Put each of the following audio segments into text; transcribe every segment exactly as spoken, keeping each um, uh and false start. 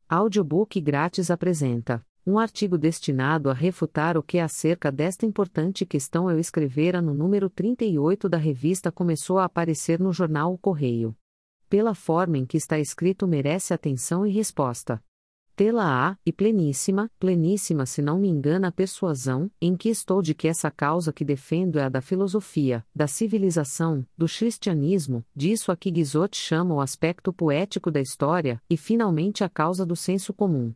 Audiobook grátis apresenta um artigo destinado a refutar o que acerca desta importante questão eu escrevera no número trinta e oito da revista começou a aparecer no jornal O Correio. Pela forma em que está escrito merece atenção e resposta. Tê-la-á, e pleníssima, pleníssima se não me engana a persuasão, em que estou de que essa causa que defendo é a da filosofia, da civilização, do cristianismo, disso a que Guizot chama o aspecto poético da história, e finalmente a causa do senso comum.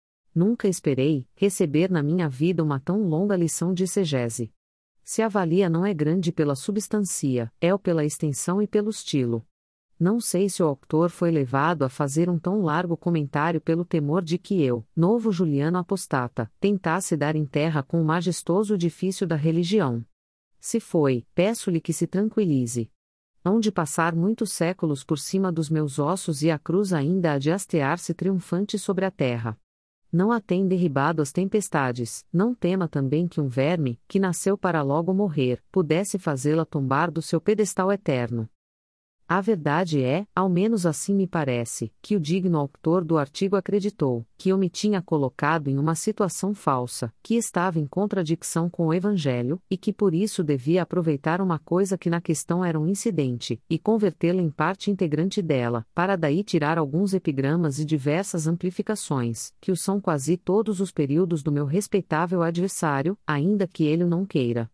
Nunca esperei receber na minha vida uma tão longa lição de exegese. Se a valia não é grande pela substância, é-o pela extensão e pelo estilo. Não sei se o autor foi levado a fazer um tão largo comentário pelo temor de que eu, novo Juliano apostata, tentasse dar em terra com o majestoso edifício da religião. Se foi, peço-lhe que se tranquilize. Hão de passar muitos séculos por cima dos meus ossos e a cruz ainda há de hastear-se triunfante sobre a terra. Não a tem derribado as tempestades, não tema também que um verme, que nasceu para logo morrer, pudesse fazê-la tombar do seu pedestal eterno. A verdade é, ao menos assim me parece, que o digno autor do artigo acreditou, que eu me tinha colocado em uma situação falsa, que estava em contradição com o Evangelho, e que por isso devia aproveitar uma coisa que na questão era um incidente, e convertê-la em parte integrante dela, para daí tirar alguns epigramas e diversas amplificações, que o são quase todos os períodos do meu respeitável adversário, ainda que ele o não queira.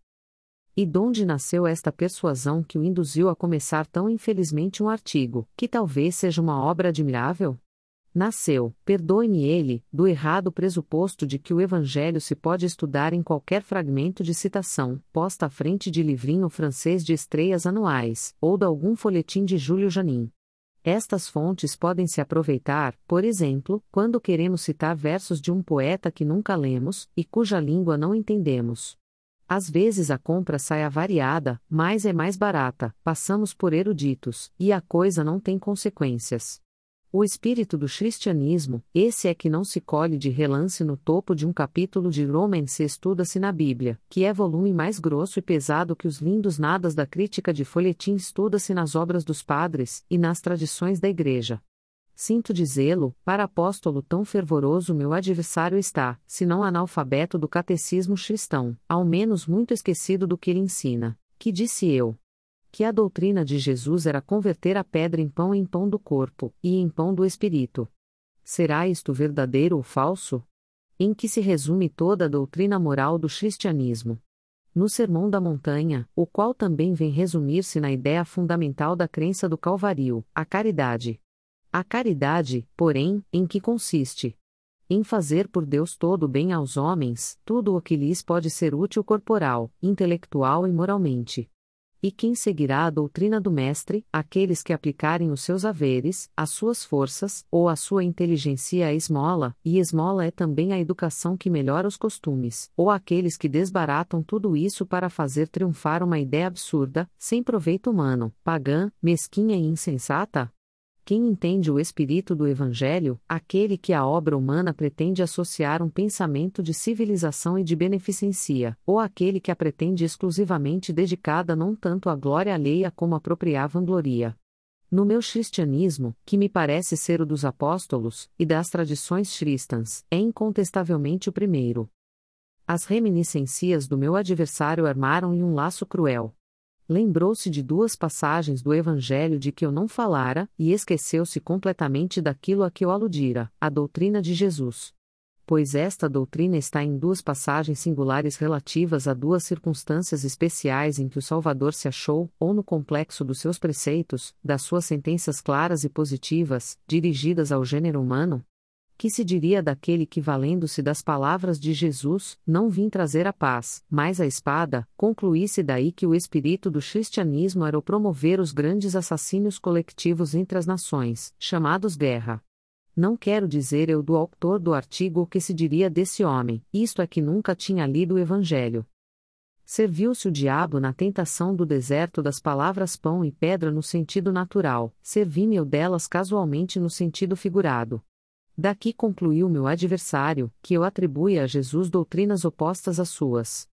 E donde nasceu esta persuasão que o induziu a começar tão infelizmente um artigo, que talvez seja uma obra admirável? Nasceu, perdoe-me ele, do errado pressuposto de que o Evangelho se pode estudar em qualquer fragmento de citação, posta à frente de livrinho francês de estreias anuais, ou de algum folhetim de Júlio Janin. Estas fontes podem se aproveitar, por exemplo, quando queremos citar versos de um poeta que nunca lemos, e cuja língua não entendemos. Às vezes a compra sai avariada, mas é mais barata, passamos por eruditos, e a coisa não tem consequências. O espírito do cristianismo, esse é que não se colhe de relance no topo de um capítulo de Romance estuda-se na Bíblia, que é volume mais grosso e pesado que os lindos nadas da crítica de folhetim estuda-se nas obras dos padres, e nas tradições da Igreja. Sinto dizê-lo, para apóstolo tão fervoroso meu adversário está, se não analfabeto do catecismo cristão, ao menos muito esquecido do que ele ensina, que disse eu. Que a doutrina de Jesus era converter a pedra em pão em pão do corpo, e em pão do espírito. Será isto verdadeiro ou falso? Em que se resume toda a doutrina moral do cristianismo? No Sermão da Montanha, o qual também vem resumir-se na ideia fundamental da crença do Calvário, a caridade. A caridade, porém, em que consiste? Em fazer por Deus todo o bem aos homens, tudo o que lhes pode ser útil corporal, intelectual e moralmente. E quem seguirá a doutrina do Mestre? Aqueles que aplicarem os seus haveres, as suas forças, ou a sua inteligência à esmola, e esmola é também a educação que melhora os costumes, ou aqueles que desbaratam tudo isso para fazer triunfar uma ideia absurda, sem proveito humano, pagã, mesquinha e insensata? Quem entende o espírito do Evangelho, aquele que à obra humana pretende associar um pensamento de civilização e de beneficência, ou aquele que a pretende exclusivamente dedicada não tanto à glória alheia como à própria vangloria. No meu cristianismo, que me parece ser o dos apóstolos, e das tradições cristãs, é incontestavelmente o primeiro. As reminiscências do meu adversário armaram-lhe um laço cruel. Lembrou-se de duas passagens do Evangelho de que eu não falara, e esqueceu-se completamente daquilo a que eu aludira, a doutrina de Jesus. Pois esta doutrina está em duas passagens singulares relativas a duas circunstâncias especiais em que o Salvador se achou, ou no complexo dos seus preceitos, das suas sentenças claras e positivas, dirigidas ao gênero humano. Que se diria daquele que, valendo-se das palavras de Jesus, não vim trazer a paz, mas a espada, concluísse daí que o espírito do cristianismo era o promover os grandes assassínios coletivos entre as nações, chamados guerra. Não quero dizer eu do autor do artigo o que se diria desse homem, isto é que nunca tinha lido o Evangelho. Serviu-se o diabo na tentação do deserto das palavras pão e pedra no sentido natural, servi-me eu delas casualmente no sentido figurado. Daqui concluiu meu adversário, que eu atribui a Jesus doutrinas opostas às suas.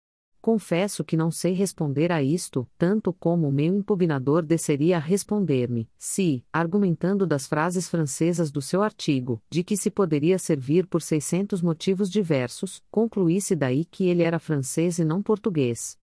Confesso que não sei responder a isto, tanto como o meu impugnador desceria a responder-me, se, argumentando das frases francesas do seu artigo, de que se poderia servir por seiscentos motivos diversos, concluísse daí que ele era francês e não português.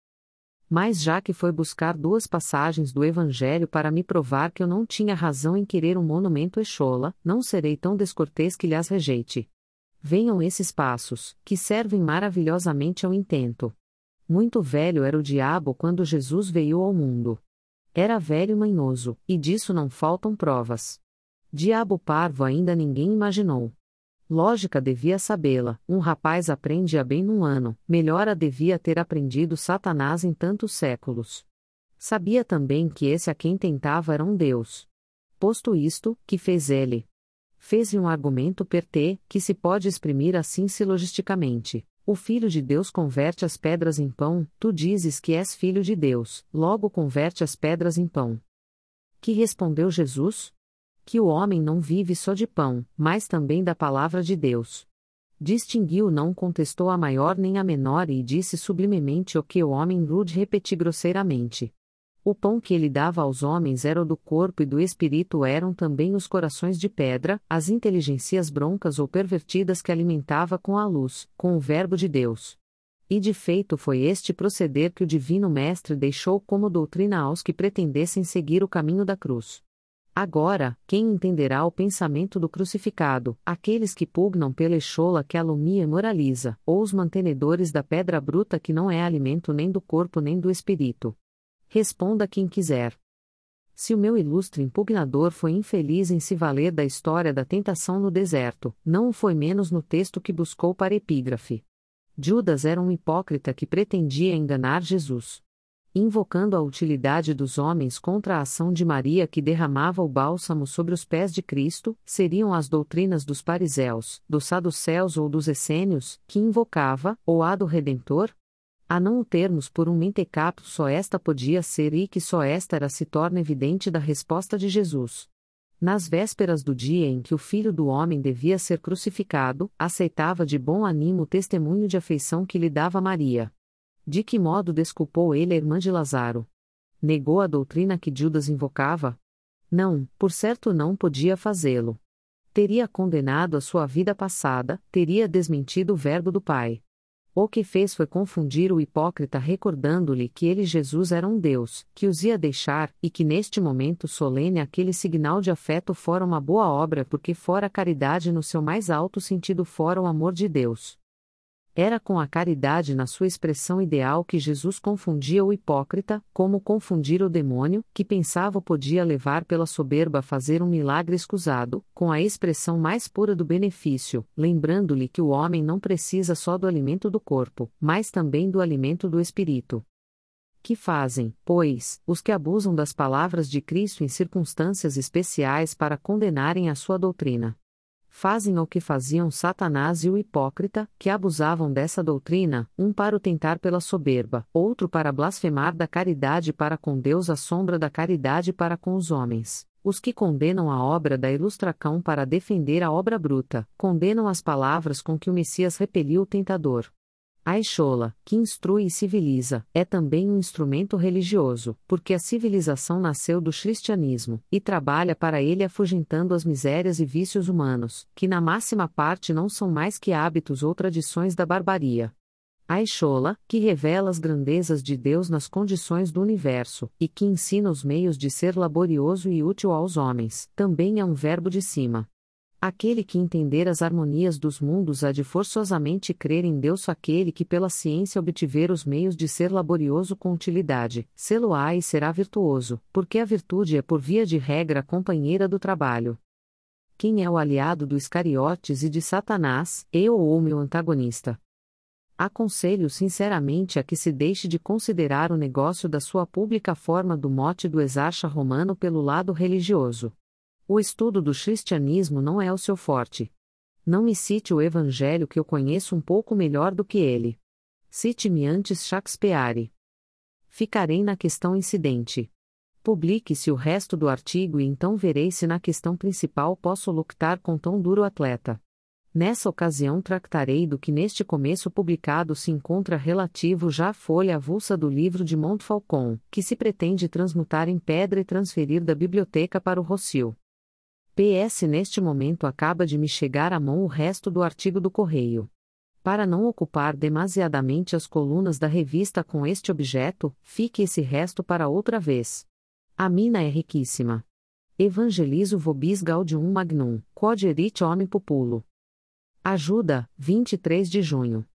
Mas já que foi buscar duas passagens do Evangelho para me provar que eu não tinha razão em querer um monumento Exola, não serei tão descortês que lhas rejeite. Venham esses passos, que servem maravilhosamente ao intento. Muito velho era o diabo quando Jesus veio ao mundo. Era velho e manhoso, e disso não faltam provas. Diabo parvo ainda ninguém imaginou. Lógica devia sabê-la, um rapaz aprende-a bem num ano, melhor a devia ter aprendido Satanás em tantos séculos. Sabia também que esse a quem tentava era um Deus. Posto isto, que fez ele? Fez-lhe um argumento perté, que se pode exprimir assim silogisticamente. O Filho de Deus converte as pedras em pão, tu dizes que és Filho de Deus, logo converte as pedras em pão. Que respondeu Jesus? Que o homem não vive só de pão, mas também da palavra de Deus. Distinguiu, não contestou a maior nem a menor e disse sublimemente o que o homem rude repeti grosseiramente. O pão que ele dava aos homens era o do corpo e do espírito, eram também os corações de pedra, as inteligências broncas ou pervertidas que alimentava com a luz, com o verbo de Deus. E de feito foi este proceder que o Divino Mestre deixou como doutrina aos que pretendessem seguir o caminho da cruz. Agora, quem entenderá o pensamento do crucificado, aqueles que pugnam pela Exola que alumia e moraliza, ou os mantenedores da pedra bruta que não é alimento nem do corpo nem do espírito? Responda quem quiser. Se o meu ilustre impugnador foi infeliz em se valer da história da tentação no deserto, não o foi menos no texto que buscou para epígrafe. Judas era um hipócrita que pretendia enganar Jesus. Invocando a utilidade dos homens contra a ação de Maria que derramava o bálsamo sobre os pés de Cristo, seriam as doutrinas dos fariseus, dos saduceus ou dos essênios, que invocava, ou a do Redentor? A não o termos por um mentecapto, só esta podia ser e que só esta era se torna evidente da resposta de Jesus. Nas vésperas do dia em que o Filho do Homem devia ser crucificado, aceitava de bom ânimo o testemunho de afeição que lhe dava Maria. De que modo desculpou ele a irmã de Lázaro? Negou a doutrina que Judas invocava? Não, por certo não podia fazê-lo. Teria condenado a sua vida passada, teria desmentido o verbo do Pai. O que fez foi confundir o hipócrita recordando-lhe que ele Jesus era um Deus, que os ia deixar, e que neste momento solene aquele signal de afeto fora uma boa obra porque fora a caridade no seu mais alto sentido, fora o amor de Deus. Era com a caridade na sua expressão ideal que Jesus confundia o hipócrita, como confundir o demônio, que pensava podia levar pela soberba a fazer um milagre escusado, com a expressão mais pura do benefício, lembrando-lhe que o homem não precisa só do alimento do corpo, mas também do alimento do espírito. Que fazem, pois, os que abusam das palavras de Cristo em circunstâncias especiais para condenarem a sua doutrina? Fazem o que faziam Satanás e o hipócrita, que abusavam dessa doutrina, um para o tentar pela soberba, outro para blasfemar da caridade para com Deus à sombra da caridade para com os homens. Os que condenam a obra da ilustracão para defender a obra bruta, condenam as palavras com que o Messias repeliu o tentador. A Exola, que instrui e civiliza, é também um instrumento religioso, porque a civilização nasceu do cristianismo, e trabalha para ele afugentando as misérias e vícios humanos, que na máxima parte não são mais que hábitos ou tradições da barbaria. A Exola, que revela as grandezas de Deus nas condições do universo, e que ensina os meios de ser laborioso e útil aos homens, também é um verbo de cima. Aquele que entender as harmonias dos mundos há de forçosamente crer em Deus. Aquele que pela ciência obtiver os meios de ser laborioso com utilidade, sê-lo-á e será virtuoso, porque a virtude é por via de regra companheira do trabalho. Quem é o aliado do Iscariotes e de Satanás, eu ou meu antagonista? Aconselho sinceramente a que se deixe de considerar o negócio da sua pública forma do mote do exarcha romano pelo lado religioso. O estudo do cristianismo não é o seu forte. Não me cite o evangelho, que eu conheço um pouco melhor do que ele. Cite-me antes Shakespeare. Ficarei na questão incidente. Publique-se o resto do artigo e então verei se na questão principal posso luctar com tão duro atleta. Nessa ocasião tractarei do que neste começo publicado se encontra relativo já à folha avulsa do livro de Montfaucon, que se pretende transmutar em pedra e transferir da biblioteca para o Rossio. P S Neste momento acaba de me chegar à mão o resto do artigo do Correio. Para não ocupar demasiadamente as colunas da revista com este objeto, fique esse resto para outra vez. A mina é riquíssima. Evangelizo vobis gaudium magnum, quod erit hominem populo. Ajuda, vinte e três de junho.